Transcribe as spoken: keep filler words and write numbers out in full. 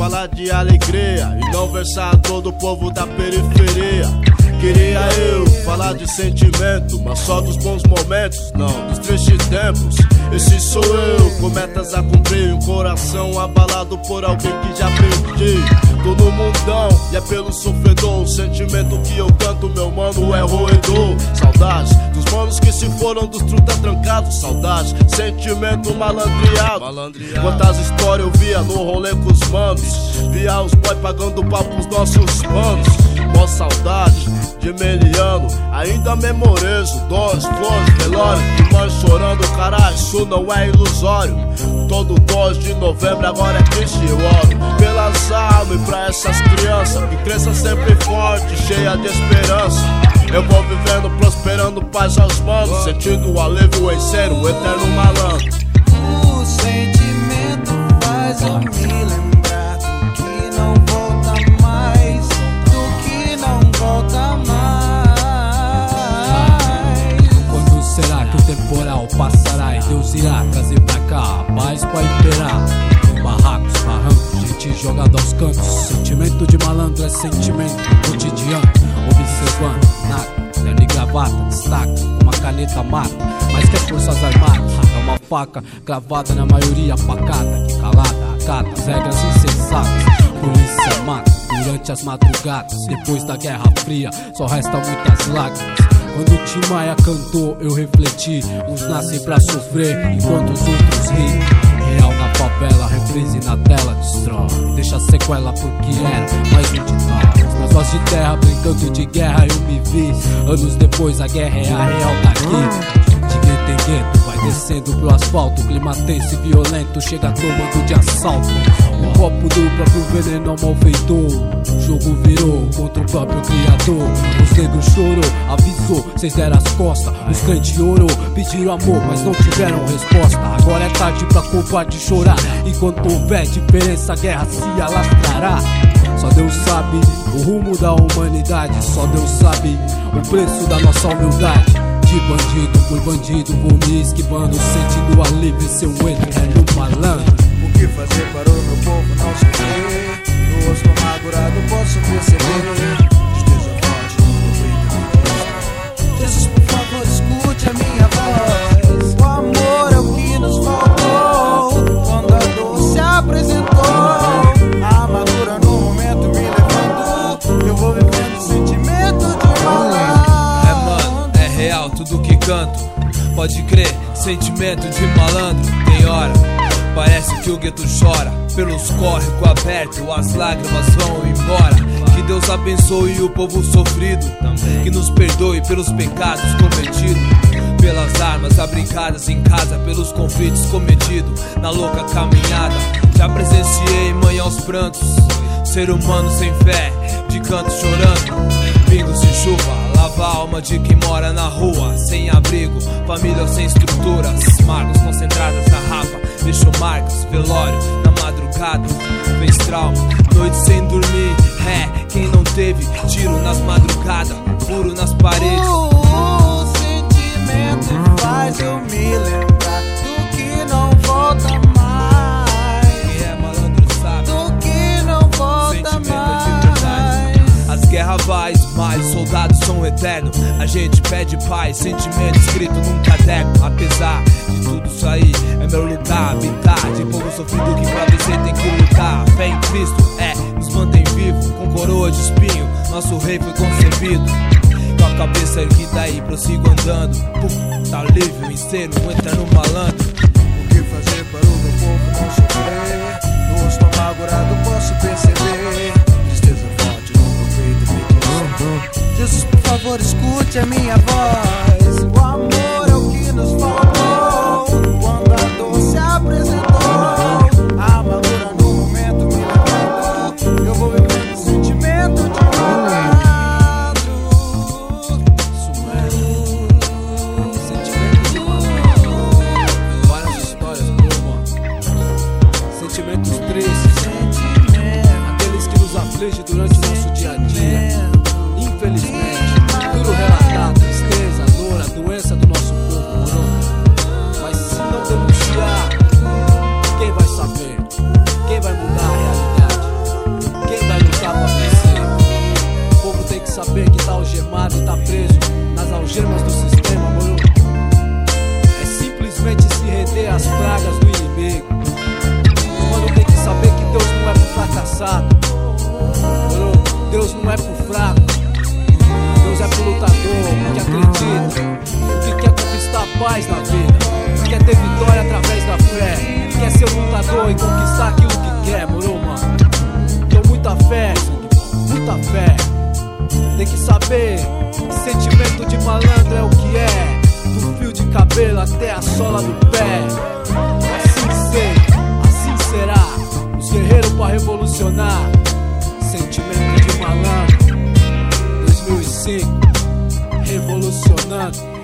falar de alegria e não versar a dor do povo da periferia. Queria eu falar de sentimento, mas só dos bons momentos, não dos tristes tempos. Esse sou eu, com metas a cumprir, um coração abalado por alguém que já perdi. Tô no mundão e é pelo sofredor, o sentimento que eu canto, meu mano, é roedor. Saudades dos manos que se foram, dos truta trancados. Saudades, sentimento malandreado. Malandreado. Quantas histórias eu via no rolê com os manos, via os boy pagando pau pros nossos manos. Mó saudade de Meliano, ainda memorezo dons, flores, velório, de mãe chorando, caralho, isso não é ilusório. Todo dois de novembro agora é triste, eu oro pelas almas e pra essas crianças que cresçam sempre forte, cheia de esperança. Eu vou vivendo, prosperando, paz aos manos, sentindo o alívio em ser o eterno malandro. O sentimento faz eu me lembrar do que não volta mais, do que não volta mais. Quando será que o temporal passará e Deus irá trazer pra cá a paz pra imperar? Barracos, barrancos, gente jogada aos cantos. Sentimento de malandro é sentimento cotidiano. Observando, nada, terno e gravata, destaca, uma caneta mata, mas que as forças armadas é uma faca gravada na maioria pacata, que calada acata as regras insensatas. Polícia mata durante as madrugadas, depois da Guerra Fria só restam muitas lágrimas. Quando o Tim Maia cantou, eu refleti, uns nascem pra sofrer, enquanto os outros riem. Real na favela, reprise na tela, destrói, deixa sequela porque era mais um de nós. Nas vozes de terra, brincando de guerra, eu me vi. Anos depois, a guerra é a real daqui. De gueto em gueto, vai descendo pro asfalto. Clima tenso e violento, chega tomando de assalto. Um copo do próprio veneno ao malfeitor. O jogo virou contra o próprio criador. Os negros chorou, avisou, cês deram as costas. Os crentes orou, pediram amor, mas não tiveram resposta. Agora é tarde pra covarde chorar. Enquanto houver diferença, a guerra se alastrará. Só Deus sabe o rumo da humanidade. Só Deus sabe o preço da nossa humildade. De bandido por bandido, vou me esquivando, sentindo alívio, seu eterno malandro. O que fazer para o meu povo não sofrer? No rosto amargurado posso perceber tristeza forte no peito. Jesus, por favor, escute a minha voz. O amor é o que nos faltou quando a dor se apresentou. A amargura no momento me levando, eu vou vivendo sentimento de malandro. Real, tudo que canto, pode crer, sentimento de malandro. Tem hora, parece que o gueto chora, pelos córregos abertos, as lágrimas vão embora. Que Deus abençoe o povo sofrido, que nos perdoe pelos pecados cometidos, pelas armas abrigadas em casa, pelos conflitos cometidos na louca caminhada. Já presenciei mãe aos prantos, ser humano sem fé, de canto chorando. Pingos de chuva, lava a alma de quem mora na rua, sem abrigo, família sem estruturas. Marcas concentradas na rapa, deixou marcas, velório na madrugada, fez trauma, noite sem dormir. É, quem não teve tiro nas madrugadas, furo nas paredes. O, o sentimento faz eu me lembrar do que não volta mais. Quem é malandro sabe do que não volta mais. As guerras vai, mas soldados são eternos. A gente pede paz, sentimento escrito num caderno. Apesar de tudo isso aí, é meu lugar, habitar de povo sofrido que pra vencer tem que lutar. Fé em Cristo, é, nos mantém vivo, com coroa de espinho, nosso rei foi concebido. Com a cabeça erguida e prossigo andando. Puf, tá livre em ser um eterno malandro. O que fazer para o meu povo não sofrer? No rosto amargurado posso perceber tristeza forte no meu peito. Jesus, por favor, escute a minha voz. O amor é o que nos faltou quando a dor se apresentou. A amargura no momento me levando, eu vou vivendo o sentimento de malandro. Sentimento de malandro. Várias histórias boas, sentimentos tristes, aqueles que nos afligem durante o nosso dia a dia. Infelizmente, tudo relatado, tristeza, dor, mais na vida. Quer ter vitória através da fé. Quer ser lutador e conquistar aquilo que quer, moro, mano? Tenho muita fé, muita fé. Tem que saber que sentimento de malandro é o que é. Do fio de cabelo até a sola do pé. Assim sei, assim será. Os guerreiros pra revolucionar. Sentimento de malandro dois mil e cinco, revolucionando.